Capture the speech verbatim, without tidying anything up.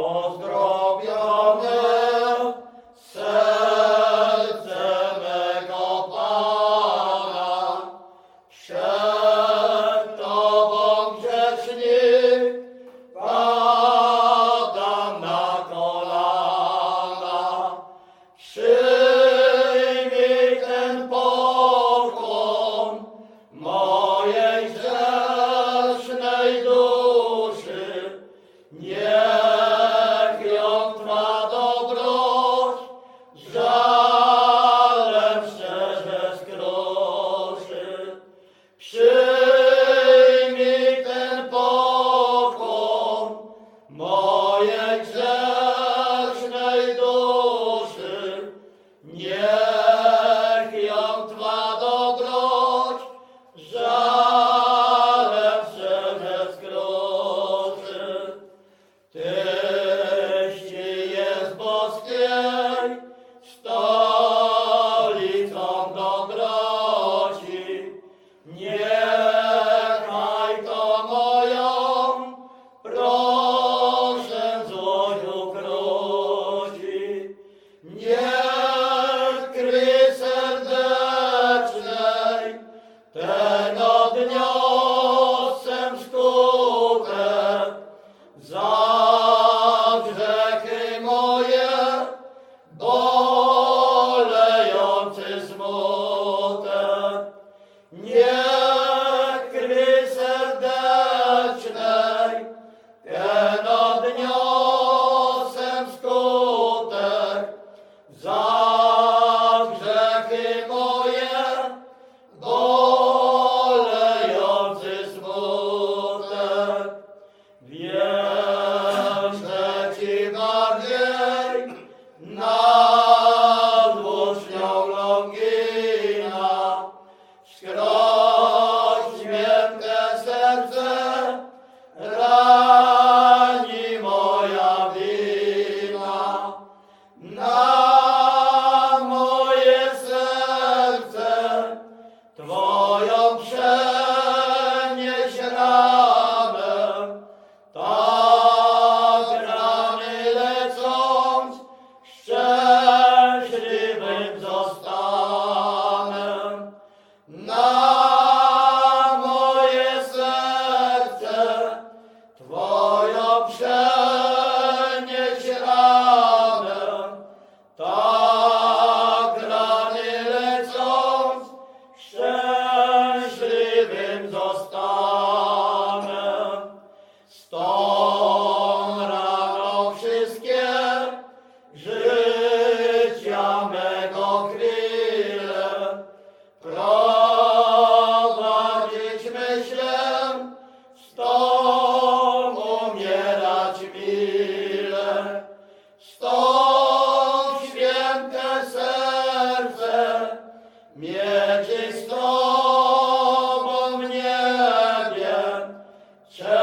Pozdrowione serce mego Pana, przed Tobą grzesznik padam na kolana. Przyjmij ten pokłon mojej grzesznej duszy, niech ją Twa dobroć żalem szczerze skruszy. Przyjmij ten pokłon mojej grzesznej duszy, niech ją Twa dobroć żalem szczerze skruszy. Tyś Ci jest boskiej stolicą dobroci, niechaj to moją proszę złość ukróci. Niech kry serdecznej ten odniosę skutek za grzechy moje, bolejący smutek. Niech kry serdecznej ten odniosę skutek za grzechy moje, bolejący smutek. Wierzę Ci bardziej nad włócznią Longina, skroś święte serce rani moja wina. Na moje serce Twoją przenieś ranę, tak rany lecąc szczęśliwym zostanę. Na moje serce Twoją przenieś ranę, tak rany lecąc szczęśliwym zostanę. Z tą raną wszystkie życia mego chwile prowadzić myślę, z Tobą umierać mile. Stąd święte serce mieć z Tobą w niebie.